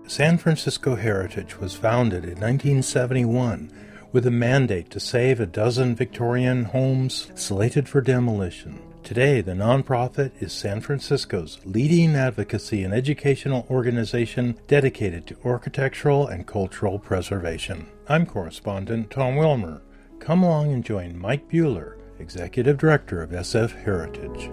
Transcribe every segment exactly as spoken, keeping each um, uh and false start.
San Francisco Heritage was founded in nineteen seventy-one with a mandate to save a dozen Victorian homes slated for demolition. Today, the nonprofit is San Francisco's leading advocacy and educational organization dedicated to architectural and cultural preservation. I'm correspondent Tom Wilmer. Come along and join Mike Buehler, Executive Director of S F Heritage.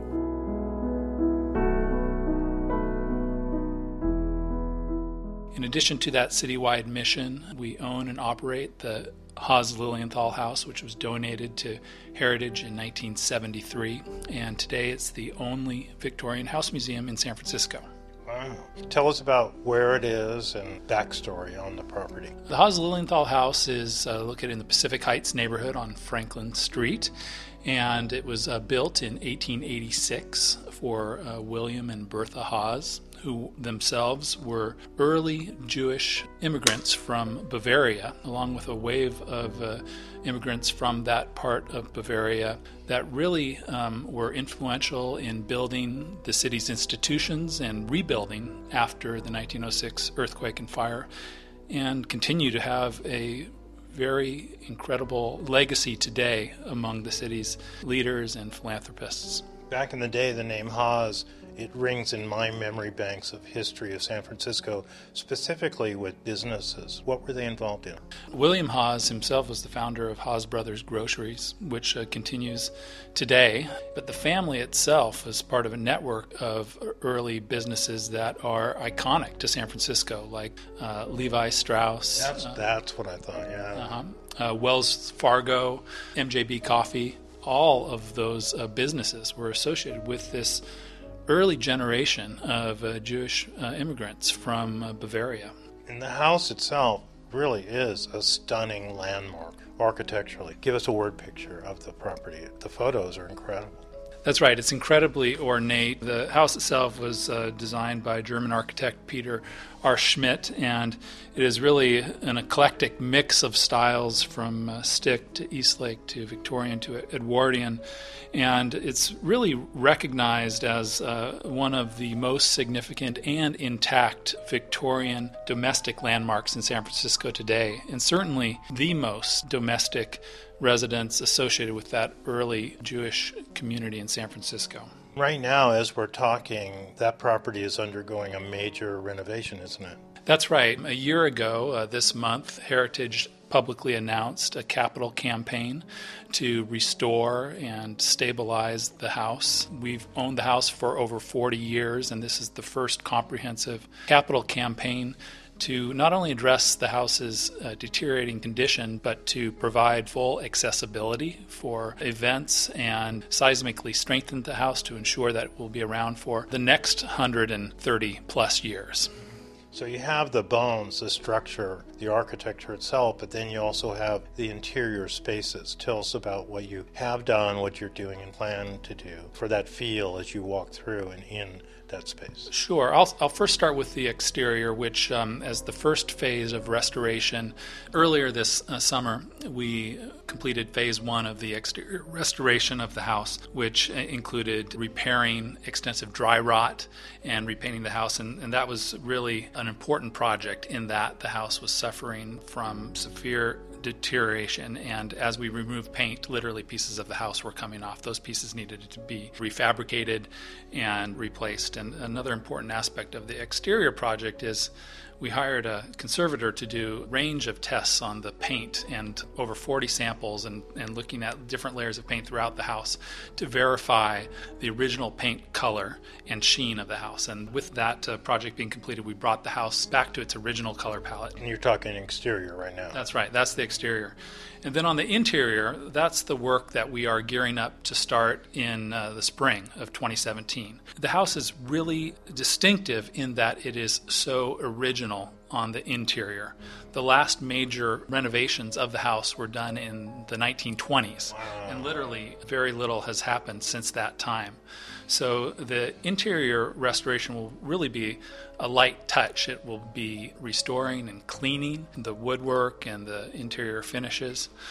In addition to that citywide mission, we own and operate the Haas Lilienthal House, which was donated to Heritage in nineteen seventy-three, and today it's the only Victorian house museum in San Francisco. Wow. Tell us about where it is and backstory on the property. The Haas Lilienthal House is uh, located in the Pacific Heights neighborhood on Franklin Street, and it was uh, built in eighteen eighty-six for uh, William and Bertha Haas, who themselves were early Jewish immigrants from Bavaria, along with a wave of uh, immigrants from that part of Bavaria that really um, were influential in building the city's institutions and rebuilding after the nineteen oh six earthquake and fire, and continue to have a very incredible legacy today among the city's leaders and philanthropists. Back in the day, the name Haas, it rings in my memory banks of history of San Francisco, specifically with businesses. What were they involved in? William Haas himself was the founder of Haas Brothers Groceries, which uh, continues today. But the family itself is part of a network of early businesses that are iconic to San Francisco, like uh, Levi Strauss. That's, uh, that's what I thought, yeah. Uh-huh. Uh, Wells Fargo, M J B Coffee. All of those uh, businesses were associated with this early generation of uh, Jewish uh, immigrants from uh, Bavaria. And the house itself really is a stunning landmark architecturally. Give us a word picture of the property. The photos are incredible. That's right. It's incredibly ornate. The house itself was uh, designed by German architect Peter R. Schmidt, and it is really an eclectic mix of styles from uh, stick to Eastlake to Victorian to Edwardian, and it's really recognized as uh, one of the most significant and intact Victorian domestic landmarks in San Francisco today, and certainly the most domestic residents associated with that early Jewish community in San Francisco. Right now, as we're talking, that property is undergoing a major renovation, isn't it? That's right. A year ago, uh, this month, Heritage publicly announced a capital campaign to restore and stabilize the house. We've owned the house for over forty years, and this is the first comprehensive capital campaign to not only address the house's uh, deteriorating condition, but to provide full accessibility for events and seismically strengthen the house to ensure that it will be around for the next one hundred thirty plus years. So you have the bones, the structure, the architecture itself, but then you also have the interior spaces. Tell us about what you have done, what you're doing and plan to do for that feel as you walk through and in that space. Sure. I'll, I'll first start with the exterior, which um, as the first phase of restoration. Earlier this uh, summer, we completed phase one of the exterior restoration of the house, which included repairing extensive dry rot and repainting the house, and, and that was really an important project in that the house was suffering from severe deterioration, and as we removed paint, literally pieces of the house were coming off. Those pieces needed to be refabricated and replaced. And another important aspect of the exterior project is we hired a conservator to do a range of tests on the paint and over forty samples and, and looking at different layers of paint throughout the house to verify the original paint color and sheen of the house. And with that uh, project being completed, we brought the house back to its original color palette. And you're talking exterior right now. That's right. That's the exterior. And then on the interior, that's the work that we are gearing up to start in uh, the spring of twenty seventeen. The house is really distinctive in that it is so original on the interior. The last major renovations of the house were done in the nineteen twenties, wow. And literally very little has happened since that time. So the interior restoration will really be a light touch. It will be restoring and cleaning the woodwork and the interior finishes.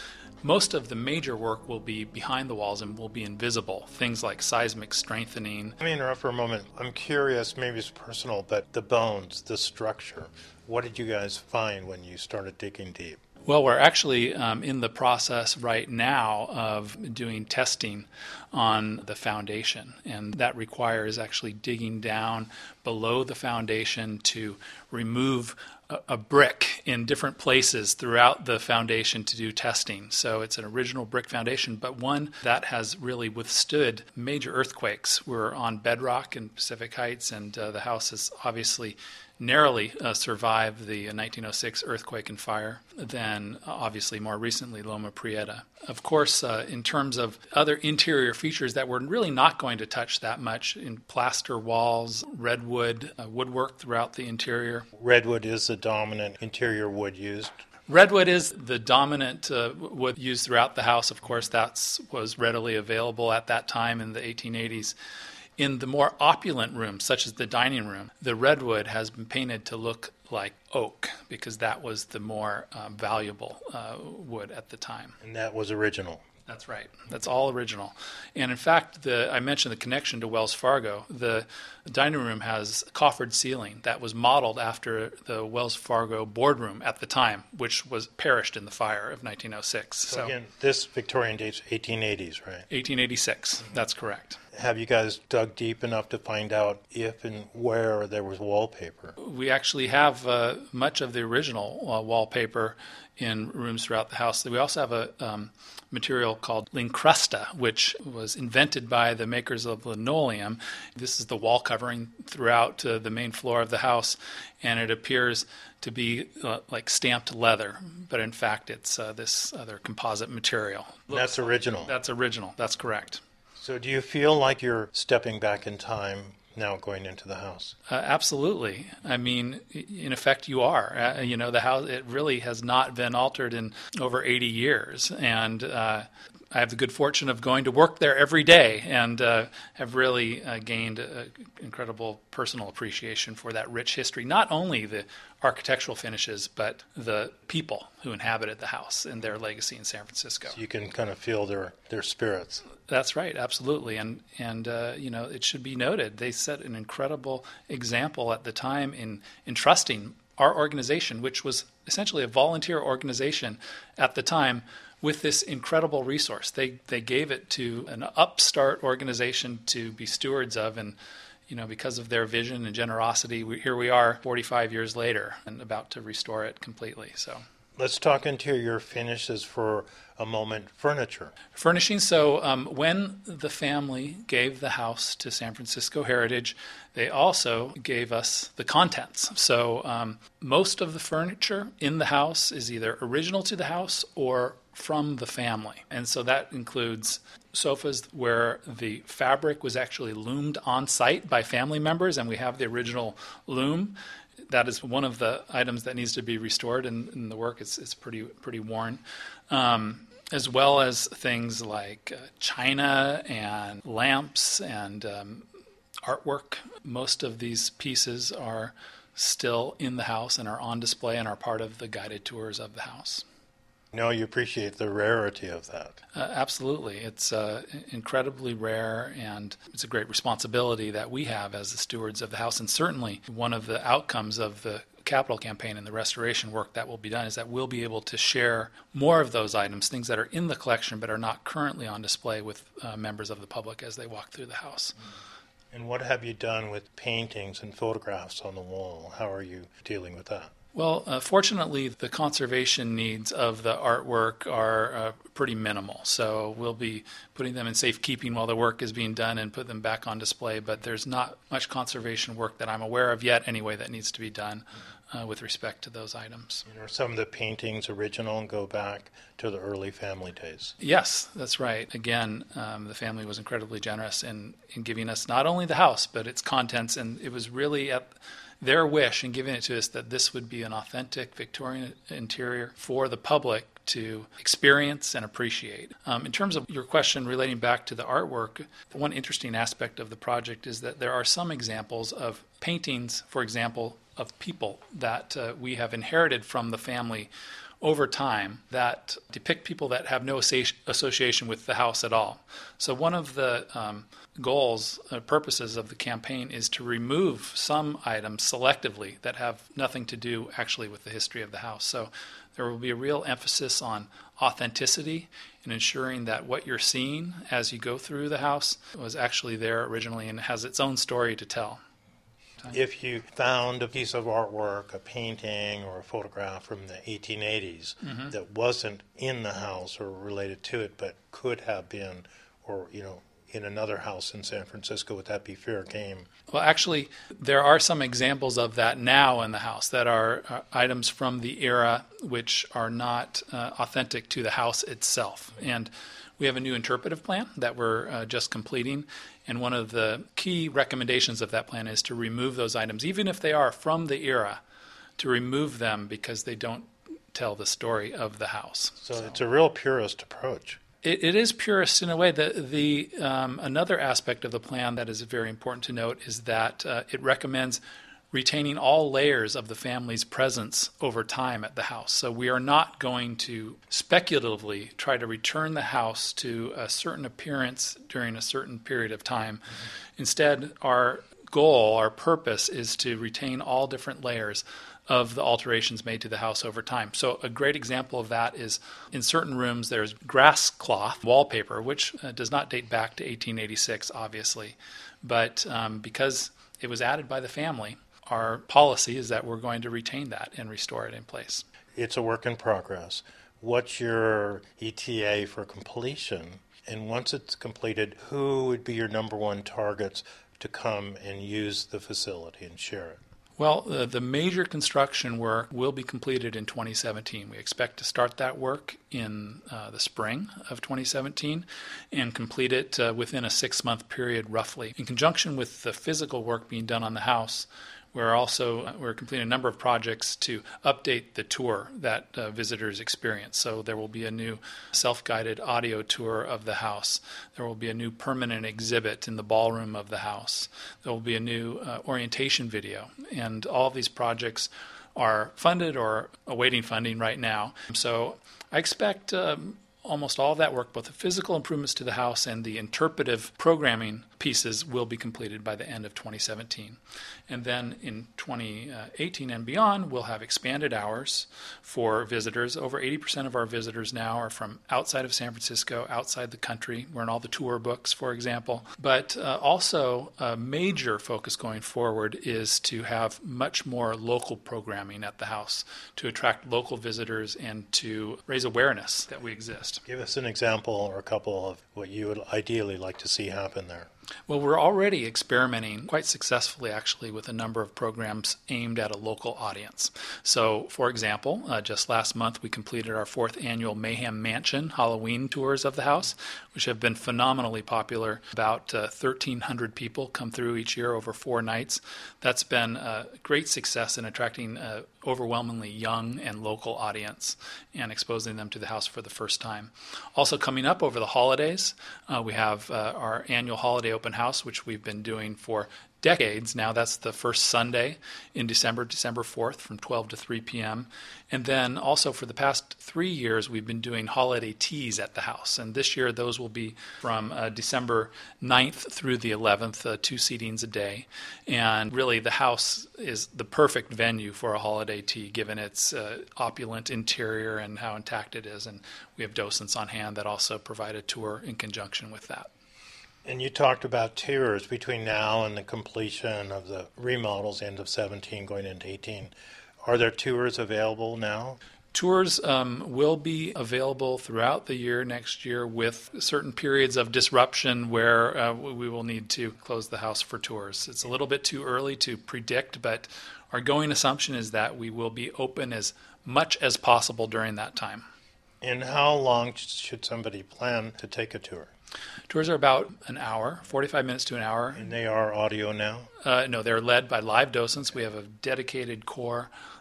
Most of the major work will be behind the walls and will be invisible. Things like seismic strengthening. Let me interrupt for a moment. I'm curious, maybe it's personal, but the bones, the structure, what did you guys find when you started digging deep? Well, we're actually um, in the process right now of doing testing on the foundation, and that requires actually digging down below the foundation to remove a, a brick in different places throughout the foundation to do testing. So it's an original brick foundation, but one that has really withstood major earthquakes. We're on bedrock in Pacific Heights, and uh, the house has obviously narrowly uh, survived the nineteen oh six earthquake and fire, then uh, obviously more recently Loma Prieta. Of course, uh, in terms of other interior features that we're really not going to touch that much, in plaster walls, redwood, uh, woodwork throughout the interior. Redwood is the dominant interior wood used. Redwood is the dominant uh, wood used throughout the house. Of course, that was readily available at that time in the eighteen eighties. In the more opulent rooms, such as the dining room, the redwood has been painted to look like oak because that was the more uh, valuable uh, wood at the time. And that was original. That's right. That's all original. And in fact, the I mentioned the connection to Wells Fargo. The dining room has coffered ceiling that was modeled after the Wells Fargo boardroom at the time, which was perished in the fire of nineteen oh six. So, So again, this Victorian date's eighteen eighties, right? eighteen eighty-six, that's correct. Have you guys dug deep enough to find out if and where there was wallpaper? We actually have uh, much of the original uh, wallpaper in rooms throughout the house. We also have a um, material called Lincrusta, which was invented by the makers of linoleum. This is the wall covering throughout uh, the main floor of the house, and it appears to be uh, like stamped leather, but in fact it's uh, this other composite material. That's original. That's original, that's correct. So do you feel like you're stepping back in time now going into the house? Uh, absolutely. I mean, in effect, you are. Uh, you know, the house, it really has not been altered in over eighty years. And uh, I have the good fortune of going to work there every day and uh, have really uh, gained uh, incredible personal appreciation for that rich history. Not only the architectural finishes, but the people who inhabited the house and their legacy in San Francisco. So you can kind of feel their, their spirits. That's right, absolutely. And, and uh, you know, it should be noted, they set an incredible example at the time in entrusting our organization, which was essentially a volunteer organization at the time, with this incredible resource. They they gave it to an upstart organization to be stewards of, and you know, because of their vision and generosity, we, here we are forty-five years later and about to restore it completely. So let's talk interior finishes for a moment. Furniture. Furnishing. So um, when the family gave the house to San Francisco Heritage, they also gave us the contents. So um, most of the furniture in the house is either original to the house or from the family. And so that includes sofas where the fabric was actually loomed on site by family members, and we have the original loom. That is one of the items that needs to be restored in, in the work. It's, it's pretty pretty worn. Um, as well as things like uh, china and lamps and um, artwork. Most of these pieces are still in the house and are on display and are part of the guided tours of the house. No, you appreciate the rarity of that. Uh, absolutely. It's uh, incredibly rare, and it's a great responsibility that we have as the stewards of the house. And certainly one of the outcomes of the capital campaign and the restoration work that will be done is that we'll be able to share more of those items, things that are in the collection but are not currently on display, with uh, members of the public as they walk through the house. And what have you done with paintings and photographs on the wall? How are you dealing with that? Well, uh, fortunately, the conservation needs of the artwork are uh, pretty minimal. So we'll be putting them in safekeeping while the work is being done and put them back on display. But there's not much conservation work that I'm aware of yet anyway that needs to be done uh, with respect to those items. And are some of the paintings original and go back to the early family days? Yes, that's right. Again, um, the family was incredibly generous in, in giving us not only the house, but its contents. And it was really at their wish in giving it to us that this would be an authentic Victorian interior for the public to experience and appreciate. Um, in terms of your question relating back to the artwork, one interesting aspect of the project is that there are some examples of paintings, for example, of people that uh, we have inherited from the family over time that depict people that have no association with the house at all. So one of the um, goals, uh, purposes of the campaign is to remove some items selectively that have nothing to do actually with the history of the house. So there will be a real emphasis on authenticity and ensuring that what you're seeing as you go through the house was actually there originally and has its own story to tell. If you found a piece of artwork, a painting or a photograph from the eighteen eighties mm-hmm. that wasn't in the house or related to it but could have been, or, you know, in another house in San Francisco, would that be fair game? Well, actually, there are some examples of that now in the house that are uh, items from the era which are not uh, authentic to the house itself. And we have a new interpretive plan that we're uh, just completing. And one of the key recommendations of that plan is to remove those items, even if they are from the era, to remove them because they don't tell the story of the house. So, so. It's a real purist approach. It, it is purist in a way. The, the um, another aspect of the plan that is very important to note is that uh, it recommends retaining all layers of the family's presence over time at the house. So we are not going to speculatively try to return the house to a certain appearance during a certain period of time. Mm-hmm. Instead, our goal, our purpose is to retain all different layers of the alterations made to the house over time. So a great example of that is in certain rooms there's grass cloth wallpaper, which uh, does not date back to eighteen eighty-six, obviously. But um, because it was added by the family, our policy is that we're going to retain that and restore it in place. It's a work in progress. What's your E T A for completion? And once it's completed, who would be your number one targets to come and use the facility and share it? Well, uh, the major construction work will be completed in twenty seventeen. We expect to start that work in uh, the spring of twenty seventeen and complete it uh, within a six-month period roughly. In conjunction with the physical work being done on the house, we're also we're completing a number of projects to update the tour that uh, visitors experience. So there will be a new self-guided audio tour of the house. There will be a new permanent exhibit in the ballroom of the house. There will be a new uh, orientation video. And all of these projects are funded or awaiting funding right now. So I expect um, almost all of that work, both the physical improvements to the house and the interpretive programming pieces, will be completed by the end of twenty seventeen. And then in twenty eighteen and beyond, we'll have expanded hours for visitors. Over eighty percent of our visitors now are from outside of San Francisco, outside the country. We're in all the tour books, for example. But uh, also a major focus going forward is to have much more local programming at the house to attract local visitors and to raise awareness that we exist. Give us an example or a couple of what you would ideally like to see happen there. Well, we're already experimenting quite successfully, actually, with a number of programs aimed at a local audience. So, for example, uh, just last month we completed our fourth annual Mayhem Mansion Halloween tours of the house, which have been phenomenally popular. About uh, thirteen hundred people come through each year over four nights. That's been a great success in attracting an overwhelmingly young and local audience and exposing them to the house for the first time. Also coming up over the holidays, uh, we have uh, our annual holiday open house, which we've been doing for decades now. That's the first Sunday in December, December fourth, from twelve to three p.m. And then also for the past three years, we've been doing holiday teas at the house. And this year, those will be from uh, December ninth through the eleventh, uh, two seatings a day. And really, the house is the perfect venue for a holiday tea, given its uh, opulent interior and how intact it is. And we have docents on hand that also provide a tour in conjunction with that. And you talked about tours between now and the completion of the remodels, end of seventeen, going into eighteen. Are there tours available now? Tours um, will be available throughout the year next year, with certain periods of disruption where uh, we will need to close the house for tours. It's a little bit too early to predict, but our going assumption is that we will be open as much as possible during that time. And how long should somebody plan to take a tour? Tours are about an hour, forty-five minutes to an hour. And they are audio now? Uh, no, they're led by live docents. We have a dedicated core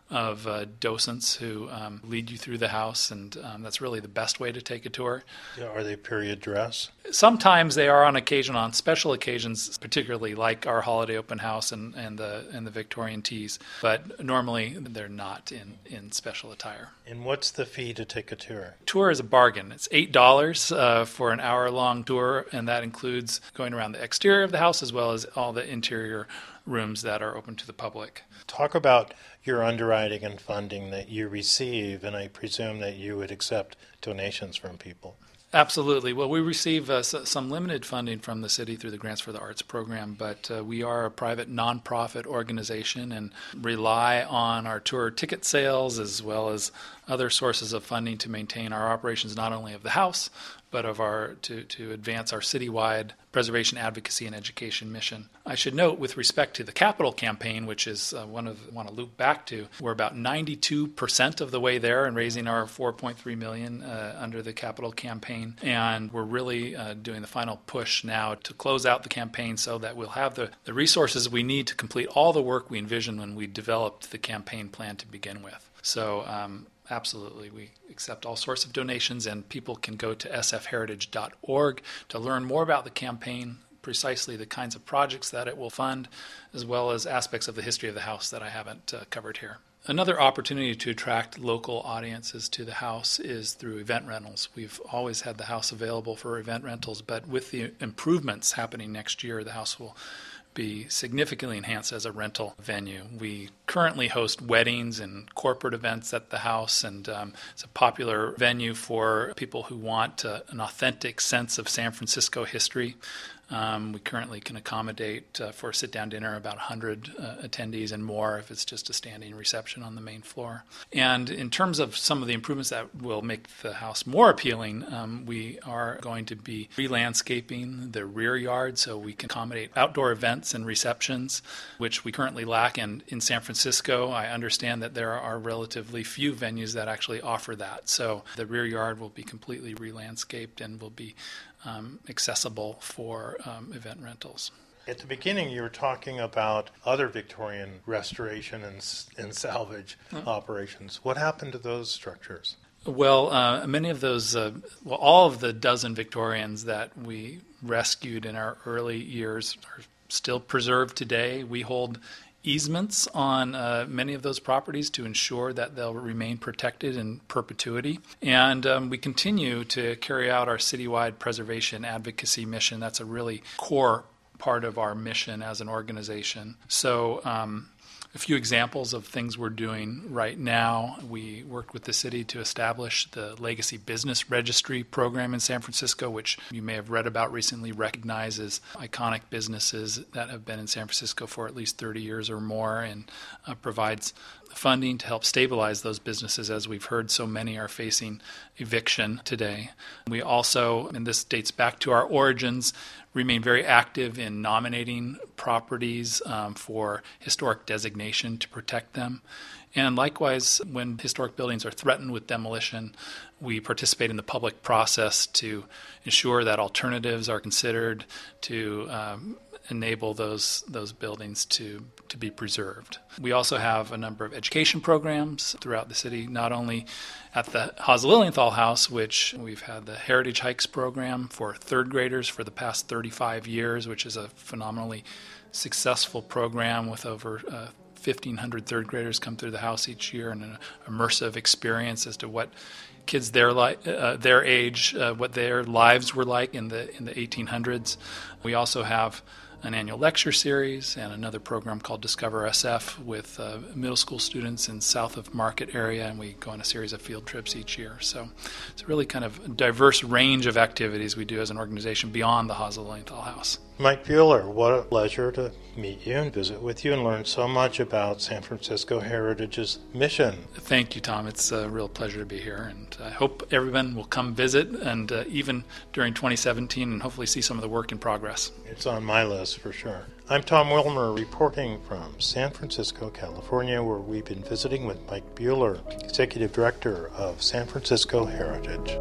of uh, docents who um, lead you through the house, and um, that's really the best way to take a tour. Yeah, are they period dress? Sometimes they are on occasion, on special occasions, particularly like our holiday open house and, and the and the Victorian teas. But normally they're not in, in special attire. And what's the fee to take a tour? Tour is a bargain. It's eight dollars uh, for an hour-long tour, and that includes going around the exterior of the house as well as all the interior rooms that are open to the public. Talk about your underwriting and funding that you receive, and I presume that you would accept donations from people. Absolutely. Well, we receive uh, s- some limited funding from the city through the Grants for the Arts program, but uh, we are a private nonprofit organization and rely on our tour ticket sales as well as other sources of funding to maintain our operations, not only of the house, but of our to, to advance our citywide preservation, advocacy, and education mission. I should note, with respect to the capital campaign, which is uh, one of I want to loop back to, we're about ninety-two percent of the way there in raising our four point three million dollars uh, under the capital campaign, and we're really uh, doing the final push now to close out the campaign so that we'll have the, the resources we need to complete all the work we envisioned when we developed the campaign plan to begin with. So um, absolutely, we accept all sorts of donations, and people can go to s f heritage dot org to learn more about the campaign, precisely the kinds of projects that it will fund, as well as aspects of the history of the house that I haven't uh, covered here. Another opportunity to attract local audiences to the house is through event rentals. We've always had the house available for event rentals, but with the improvements happening next year, the house will be significantly enhanced as a rental venue. We currently host weddings and corporate events at the house, and um, it's a popular venue for people who want uh, an authentic sense of San Francisco history. Um, we currently can accommodate uh, for a sit-down dinner about one hundred uh, attendees and more if it's just a standing reception on the main floor. And in terms of some of the improvements that will make the house more appealing, um, we are going to be re-landscaping the rear yard so we can accommodate outdoor events and receptions, which we currently lack. And in San Francisco, I understand that there are relatively few venues that actually offer that. So the rear yard will be completely re-landscaped and will be Um, accessible for um, event rentals. At the beginning, you were talking about other Victorian restoration and, and salvage mm-hmm. operations. What happened to those structures? Well, uh, many of those, uh, well, all of the dozen Victorians that we rescued in our early years are still preserved today. We hold easements on uh, many of those properties to ensure that they'll remain protected in perpetuity. And um, we continue to carry out our citywide preservation advocacy mission. That's a really core part of our mission as an organization. So um, a few examples of things we're doing right now. We worked with the city to establish the Legacy Business Registry program in San Francisco, which you may have read about recently, recognizes iconic businesses that have been in San Francisco for at least thirty years or more, and uh, provides funding to help stabilize those businesses, as we've heard so many are facing eviction today. We also, and this dates back to our origins, remain very active in nominating properties um, for historic designation to protect them. And likewise, when historic buildings are threatened with demolition, we participate in the public process to ensure that alternatives are considered to um, enable those those buildings to, to be preserved. We also have a number of education programs throughout the city, not only at the Haas Lilienthal House, which we've had the Heritage Hikes program for third graders for the past thirty-five years, which is a phenomenally successful program with over uh, fifteen hundred third graders come through the house each year, and an immersive experience as to what kids their li- uh, their age, uh, what their lives were like in the in the eighteen hundreds. We also have an annual lecture series and another program called Discover S F with uh, middle school students in south of Market area, and we go on a series of field trips each year. So it's a really kind of diverse range of activities we do as an organization beyond the Haas Lilienthal House. Mike Buehler, what a pleasure to meet you and visit with you and learn so much about San Francisco Heritage's mission. Thank you, Tom. It's a real pleasure to be here, and I hope everyone will come visit, and uh, even during twenty seventeen, and hopefully see some of the work in progress. It's on my list for sure. I'm Tom Wilmer, reporting from San Francisco, California, where we've been visiting with Mike Buehler, Executive Director of San Francisco Heritage.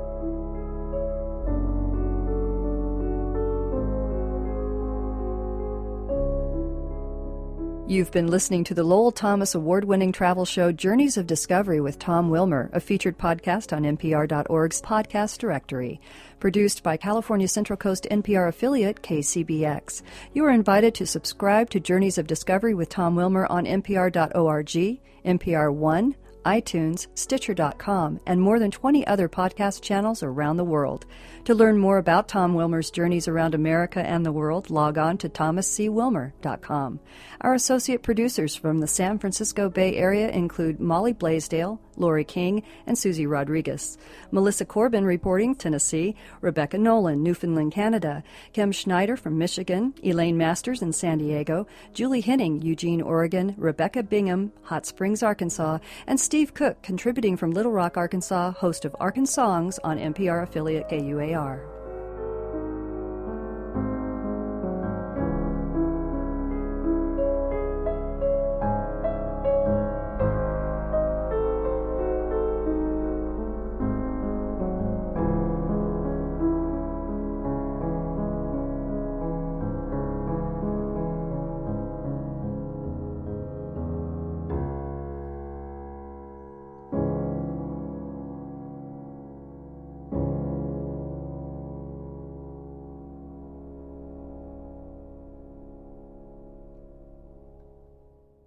You've been listening to the Lowell Thomas award-winning travel show Journeys of Discovery with Tom Wilmer, a featured podcast on N P R dot org's podcast directory. Produced by California Central Coast N P R affiliate K C B X. You are invited to subscribe to Journeys of Discovery with Tom Wilmer on N P R dot org, N P R One, iTunes, Stitcher dot com, and more than twenty other podcast channels around the world. To learn more about Tom Wilmer's journeys around America and the world, log on to thomas c wilmer dot com. Our associate producers from the San Francisco Bay Area include Molly Blaisdell, Lori King, and Susie Rodriguez. Melissa Corbin reporting Tennessee, Rebecca Nolan, Newfoundland, Canada, Kim Schneider from Michigan, Elaine Masters in San Diego, Julie Henning, Eugene, Oregon, Rebecca Bingham, Hot Springs, Arkansas, and Steve Cook, contributing from Little Rock, Arkansas, host of Arkansongs on N P R affiliate K U A R.